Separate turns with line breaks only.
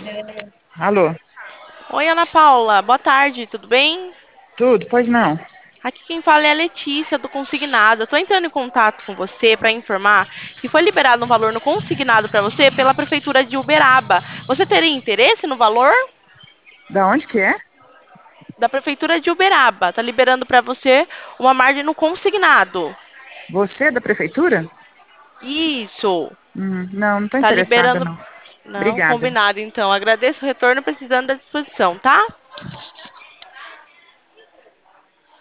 Alô,
Oi, Ana Paula, boa tarde, tudo bem?
tudo? Pois não.
Aqui quem fala é a Letícia, do Consignado. Estou entrando em contato com você para informar que foi liberado um valor no consignado para você pela Prefeitura de Uberaba. Você teria interesse no valor?
Da onde que é?
Da Prefeitura de Uberaba. Está liberando para você uma margem no consignado.
Você é da prefeitura?
Isso.
Não, não tô
Está
interessada,
liberando.
não.
Não,
Obrigada.
combinado então. Agradeço o retorno precisando da disposição, tá?